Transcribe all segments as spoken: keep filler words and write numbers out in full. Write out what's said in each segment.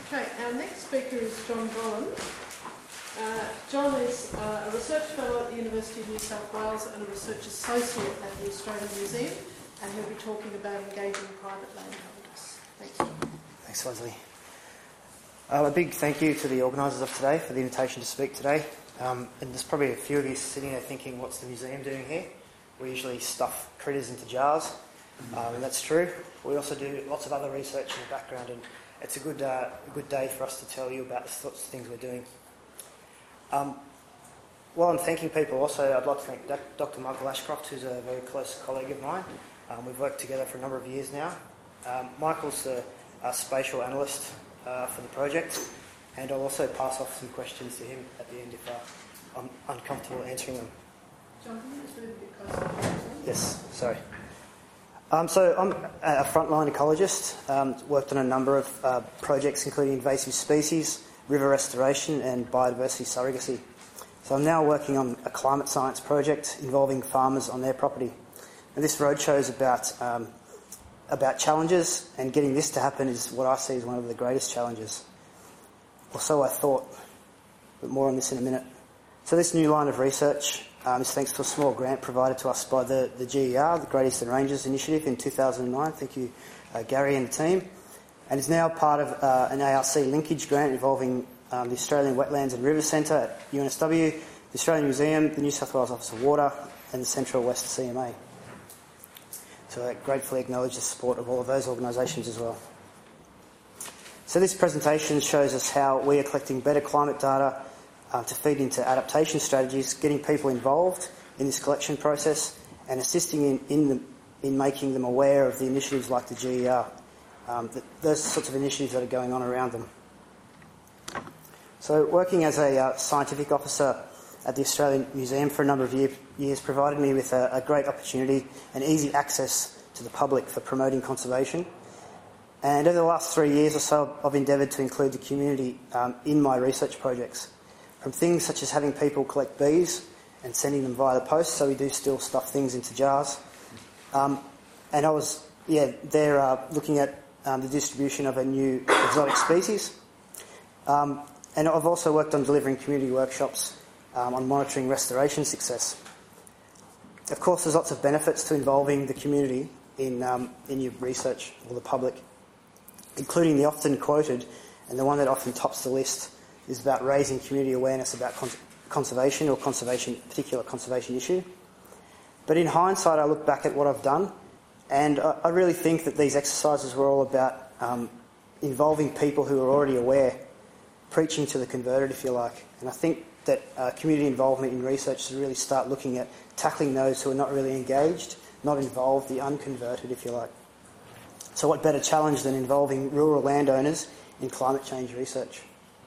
Okay, our next speaker is John Gollan. Uh, John is uh, a research fellow at the University of New South Wales and a research associate at the Australian Museum, and he'll be talking about engaging private landholders. Thanks, John. Thanks, Leslie. Uh, a big thank you to the organisers of today for the invitation to speak today. Um, and there's probably a few of you sitting there thinking, what's the museum doing here? We usually stuff critters into jars, um, and that's true. We also do lots of other research in the background, and it's a good, uh, a good day for us to tell you about the sorts of things we're doing. Um, while I'm thanking people, also I'd like to thank Doctor Michael Ashcroft, who's a very close colleague of mine. Um, we've worked together for a number of years now. Um, Michael's the uh, spatial analyst uh, for the project, and I'll also pass off some questions to him at the end if uh, I'm uncomfortable answering them. John, can you just move a bit closer? Yes, sorry. Um, so I'm a frontline ecologist, um, worked on a number of uh, projects including invasive species, river restoration and biodiversity surrogacy. So I'm now working on a climate science project involving farmers on their property. And this roadshow is about, um, about challenges, and getting this to happen is what I see as one of the greatest challenges. Or so I thought, but more on this in a minute. So this new line of research Um, is thanks to a small grant provided to us by the, the G E R, the Great Eastern Ranges Initiative, in two thousand nine. Thank you, uh, Gary and the team. And is now part of uh, an A R C linkage grant involving um, the Australian Wetlands and Rivers Centre at U N S W, the Australian Museum, the New South Wales Office of Water, and the Central West C M A. So I gratefully acknowledge the support of all of those organisations as well. So this presentation shows us how we are collecting better climate data Uh, to feed into adaptation strategies, getting people involved in this collection process and assisting in, in, them, in making them aware of the initiatives like the G E R, um, the, those sorts of initiatives that are going on around them. So working as a uh, scientific officer at the Australian Museum for a number of year, years provided me with a, a great opportunity and easy access to the public for promoting conservation. And over the last three years or so, I've endeavoured to include the community um, in my research projects. From things such as having people collect bees and sending them via the post, so we do still stuff things into jars. Um, and I was, yeah, there uh, looking at um, the distribution of a new exotic species. Um, and I've also worked on delivering community workshops um, on monitoring restoration success. Of course, there's lots of benefits to involving the community in, um, in your research, or the public, including the often quoted, and the one that often tops the list, is about raising community awareness about con- conservation or conservation, particular conservation issue. But in hindsight, I look back at what I've done, and I, I really think that these exercises were all about um, involving people who are already aware, preaching to the converted, if you like. And I think that uh, community involvement in research should really start looking at tackling those who are not really engaged, not involved, the unconverted, if you like. So what better challenge than involving rural landowners in climate change research?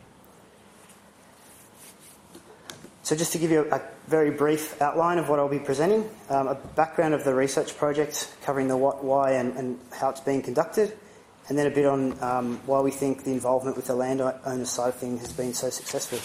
So just to give you a very brief outline of what I'll be presenting, um, a background of the research project covering the what, why and, and how it's being conducted, and then a bit on um, why we think the involvement with the landowner side of things has been so successful.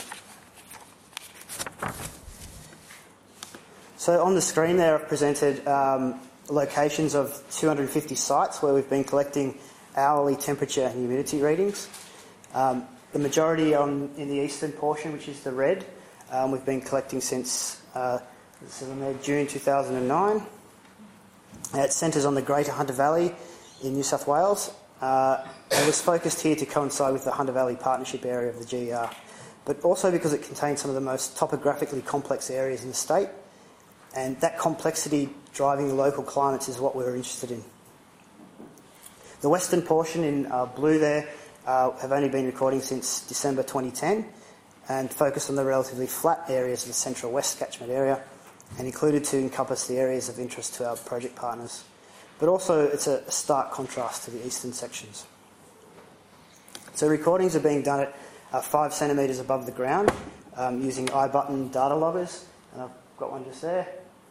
So on the screen there I've presented um, locations of two hundred fifty sites where we've been collecting hourly temperature and humidity readings. Um, the majority on in the eastern portion, which is the red. Um, we've been collecting since uh, June two thousand nine. It centres on the Greater Hunter Valley in New South Wales. Uh, it was focused here to coincide with the Hunter Valley Partnership area of the G E R, but also because it contains some of the most topographically complex areas in the state, and that complexity driving the local climates is what we're interested in. The western portion in uh, blue there uh, have only been recording since December twenty ten, and focused on the relatively flat areas of the Central West catchment area, and included to encompass the areas of interest to our project partners. But also it's a stark contrast to the eastern sections. So recordings are being done at uh, five centimetres above the ground um, using iButton data loggers, and I've got one just there.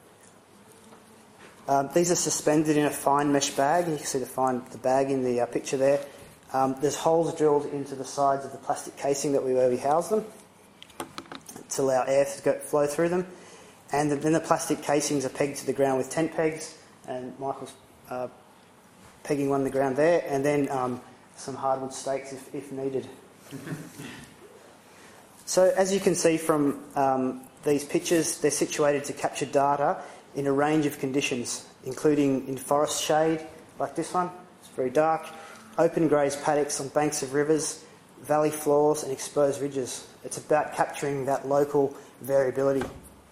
Um, these are suspended in a fine mesh bag, and you can see the fine the bag in the uh, picture there. Um, there's holes drilled into the sides of the plastic casing that we where we house them to allow air to go, flow through them, and then the plastic casings are pegged to the ground with tent pegs, and Michael's uh, pegging one on the ground there, and then um, some hardwood stakes if, if needed. So as you can see from um, these pictures, they're situated to capture data in a range of conditions, including in forest shade, like this one, it's very dark, open grazed paddocks on banks of rivers, valley floors and exposed ridges. It's about capturing that local variability.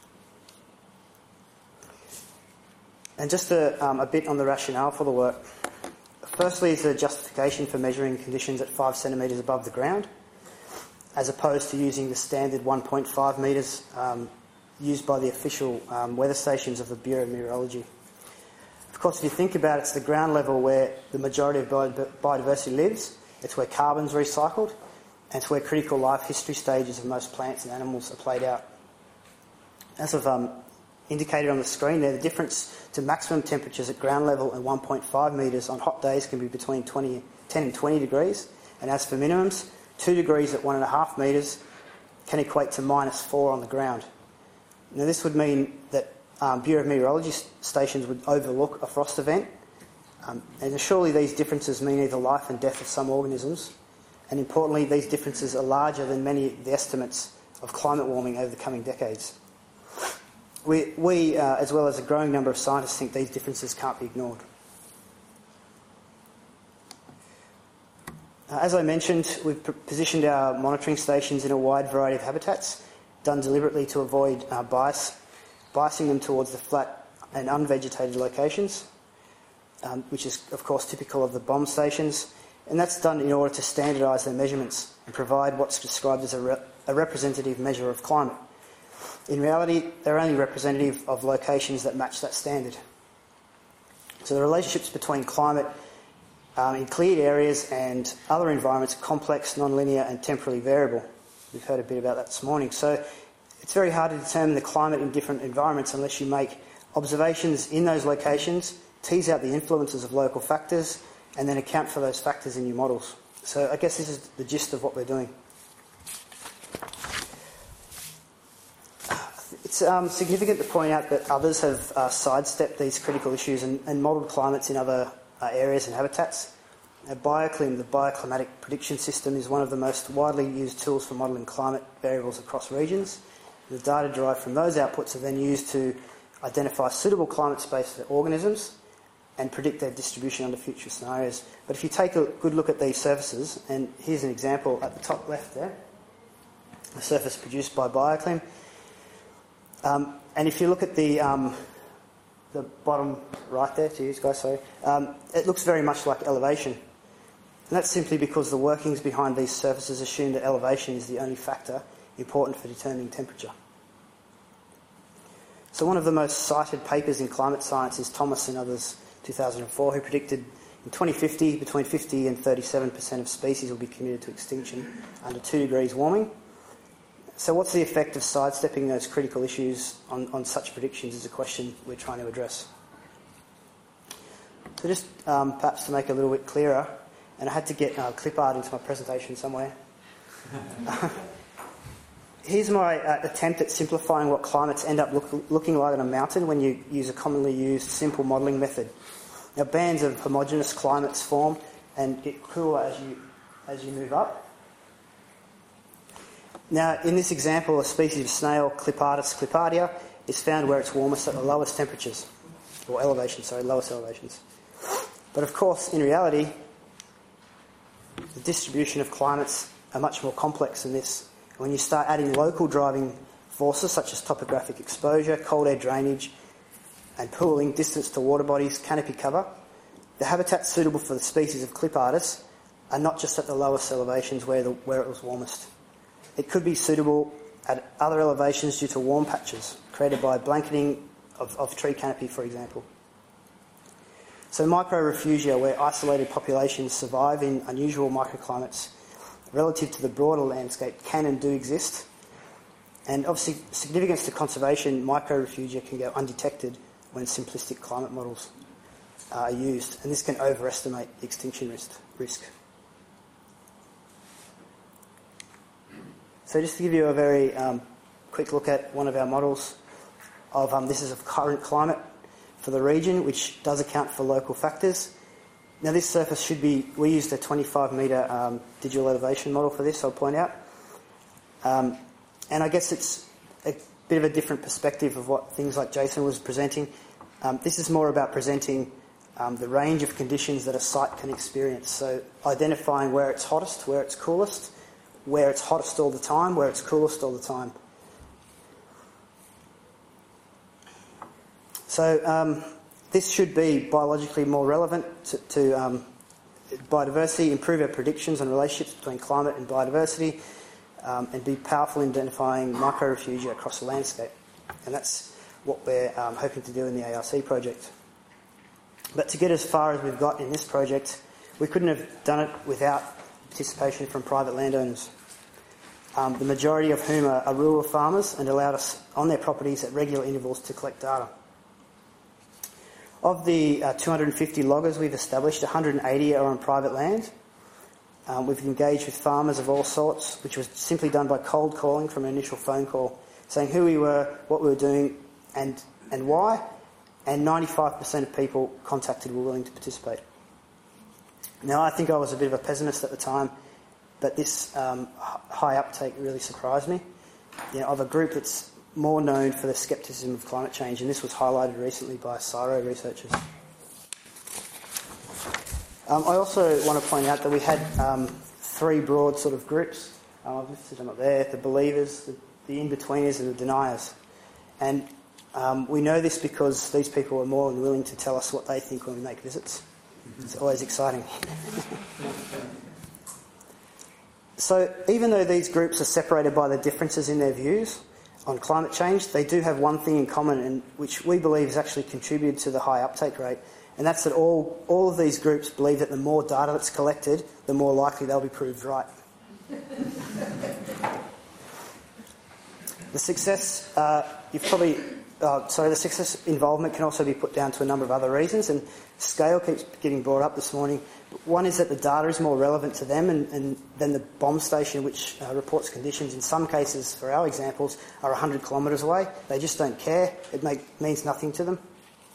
And just a, um, a bit on the rationale for the work. Firstly is the justification for measuring conditions at five centimetres above the ground, as opposed to using the standard one point five metres um, used by the official um, weather stations of the Bureau of Meteorology. Of course, if you think about it, it's the ground level where the majority of biodiversity lives. It's where carbon's recycled, and it's where critical life history stages of most plants and animals are played out. As I've um, indicated on the screen there, the difference to maximum temperatures at ground level and one point five metres on hot days can be between twenty, ten and twenty degrees, and as for minimums, two degrees at one and a half metres can equate to minus four on the ground. Now this would mean that um, Bureau of Meteorology stations would overlook a frost event, um, and surely these differences mean either life and death of some organisms, and importantly these differences are larger than many of the estimates of climate warming over the coming decades. We, we uh, as well as a growing number of scientists, think these differences can't be ignored. Uh, as I mentioned, we've p- positioned our monitoring stations in a wide variety of habitats, done deliberately to avoid uh, bias, biasing them towards the flat and unvegetated locations, um, which is of course typical of the bomb stations, and that's done in order to standardise their measurements and provide what's described as a, re- a representative measure of climate. In reality, they're only representative of locations that match that standard. So the relationships between climate um, in cleared areas and other environments are complex, non-linear and temporally variable. We've heard a bit about that this morning. So it's very hard to determine the climate in different environments unless you make observations in those locations, tease out the influences of local factors, and then account for those factors in your models. So I guess this is the gist of what we're doing. It's um, significant to point out that others have uh, sidestepped these critical issues and, and modelled climates in other uh, areas and habitats. Now, BioClim, the bioclimatic prediction system, is one of the most widely used tools for modelling climate variables across regions. The data derived from those outputs are then used to identify suitable climate space for organisms and predict their distribution under future scenarios. But if you take a good look at these surfaces, and here's an example at the top left there, the surface produced by BioClim. Um, and if you look at the um, the bottom right there, to you guys, sorry, um, it looks very much like elevation. And that's simply because the workings behind these surfaces assume that elevation is the only factor important for determining temperature. So one of the most cited papers in climate science is Thomas and others, two thousand four, who predicted in twenty fifty between fifty and thirty-seven percent of species will be committed to extinction under two degrees warming. So what's the effect of sidestepping those critical issues on, on such predictions is a question we're trying to address. So just um, perhaps to make it a little bit clearer, and I had to get uh, clip art into my presentation somewhere. Here's my uh, attempt at simplifying what climates end up look, looking like on a mountain when you use a commonly used simple modelling method. Now, bands of homogeneous climates form and get cooler as you, as you move up. Now, in this example, a species of snail, Clipardus clipardia, is found where it's warmest at the lowest temperatures, or elevations, sorry, lowest elevations. But of course, in reality, the distribution of climates are much more complex than this. And when you start adding local driving forces such as topographic exposure, cold air drainage, and pooling, distance to water bodies, canopy cover, the habitats suitable for the species of Clipardus are not just at the lowest elevations where, the, where it was warmest. It could be suitable at other elevations due to warm patches created by blanketing of, of tree canopy, for example. So microrefugia, where isolated populations survive in unusual microclimates relative to the broader landscape, can and do exist. And of significance to conservation, microrefugia can go undetected when simplistic climate models are used, and this can overestimate the extinction risk. So just to give you a very um, quick look at one of our models of um, this is of current climate for the region, which does account for local factors. Now this surface should be, we used a twenty-five metre um, digital elevation model for this, I'll point out. Um, and I guess it's a bit of a different perspective of what things like Jason was presenting. Um, this is more about presenting um, the range of conditions that a site can experience. So identifying where it's hottest, where it's coolest, where it's hottest all the time, where it's coolest all the time. So um, this should be biologically more relevant to, to um, biodiversity, improve our predictions on relationships between climate and biodiversity, um, and be powerful in identifying microrefugia across the landscape. And that's what we're um, hoping to do in the A R C project. But to get as far as we've got in this project, we couldn't have done it without participation from private landowners, um, the majority of whom are, are rural farmers and allowed us on their properties at regular intervals to collect data. Of the uh, two hundred fifty loggers we've established, one hundred eighty are on private land. Um, we've engaged with farmers of all sorts, which was simply done by cold calling from an initial phone call, saying who we were, what we were doing, and, and why, and ninety-five percent of people contacted were willing to participate. Now, I think I was a bit of a pessimist at the time, but this um, high uptake really surprised me. You know, of a group that's more known for the scepticism of climate change, and this was highlighted recently by CSIRO researchers. Um, I also want to point out that we had um, three broad sort of groups. Um, I've listed them up there: the believers, the, the in-betweeners, and the deniers. And um, we know this because these people are more than willing to tell us what they think when we make visits. It's always exciting. So even though these groups are separated by the differences in their views on climate change, they do have one thing in common, and which we believe has actually contributed to the high uptake rate, and that's that all, all of these groups believe that the more data that's collected, the more likely they'll be proved right. The success, uh, you've probably, uh, sorry, the success involvement can also be put down to a number of other reasons, and scale keeps getting brought up this morning. One is that the data is more relevant to them and, and than the bomb station, which uh, reports conditions. In some cases, for our examples, are one hundred kilometres away. They just don't care. It make, means nothing to them.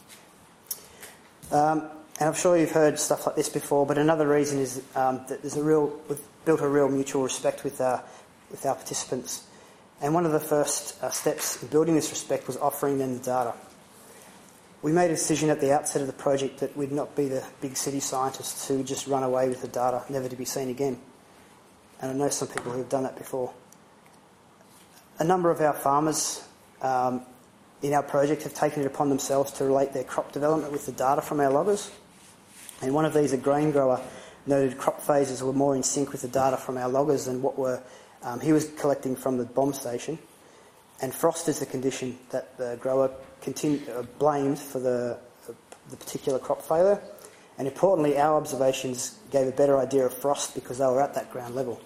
Um, and I'm sure you've heard stuff like this before, but another reason is um, that there's a real, we've built a real mutual respect with our, with our participants. And one of the first uh, steps in building this respect was offering them the data. We made a decision at the outset of the project that we'd not be the big city scientists who would just run away with the data, never to be seen again. And I know some people who have done that before. A number of our farmers um, in our project have taken it upon themselves to relate their crop development with the data from our loggers. And one of these, a grain grower, noted crop phases were more in sync with the data from our loggers than what were um, he was collecting from the bomb station. And frost is the condition that the grower continue, uh, blamed for the, uh, the particular crop failure. And importantly, our observations gave a better idea of frost because they were at that ground level.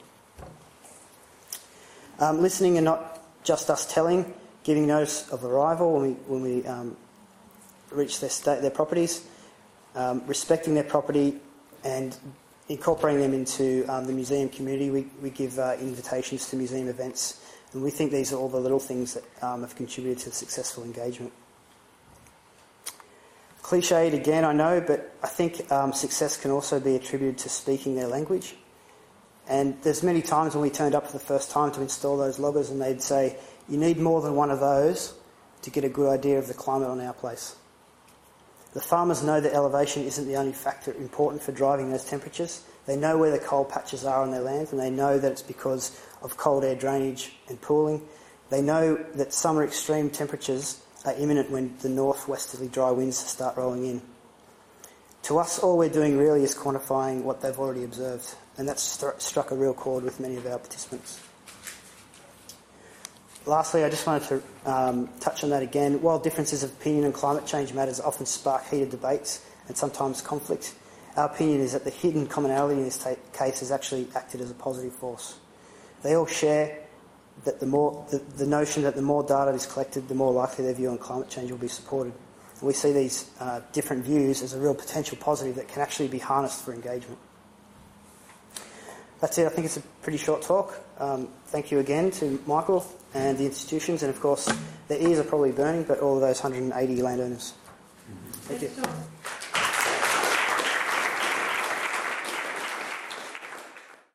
Um, listening and not just us telling, giving notice of arrival when we, when we um, reach their, state, their properties, um, respecting their property and incorporating them into um, the museum community. We, we give uh, invitations to museum events. And we think these are all the little things that um, have contributed to successful engagement. Cliched again, I know, but I think um, success can also be attributed to speaking their language. And there's many times when we turned up for the first time to install those loggers and they'd say, you need more than one of those to get a good idea of the climate on our place. The farmers know that elevation isn't the only factor important for driving those temperatures. They know where the cold patches are on their lands, and they know that it's because of cold air drainage and pooling. They know that summer extreme temperatures are imminent when the northwesterly dry winds start rolling in. To us, all we're doing really is quantifying what they've already observed, and that's st- struck a real chord with many of our participants. Lastly, I just wanted to um, touch on that again. While differences of opinion on climate change matters often spark heated debates and sometimes conflict, our opinion is that the hidden commonality in this ta- case has actually acted as a positive force. They all share that the more the, the notion that the more data is collected, the more likely their view on climate change will be supported. And we see these uh, different views as a real potential positive that can actually be harnessed for engagement. That's it. I think it's a pretty short talk. Um, thank you again to Michael and the institutions, and of course their ears are probably burning, but all of those one hundred eighty landowners. Thank you.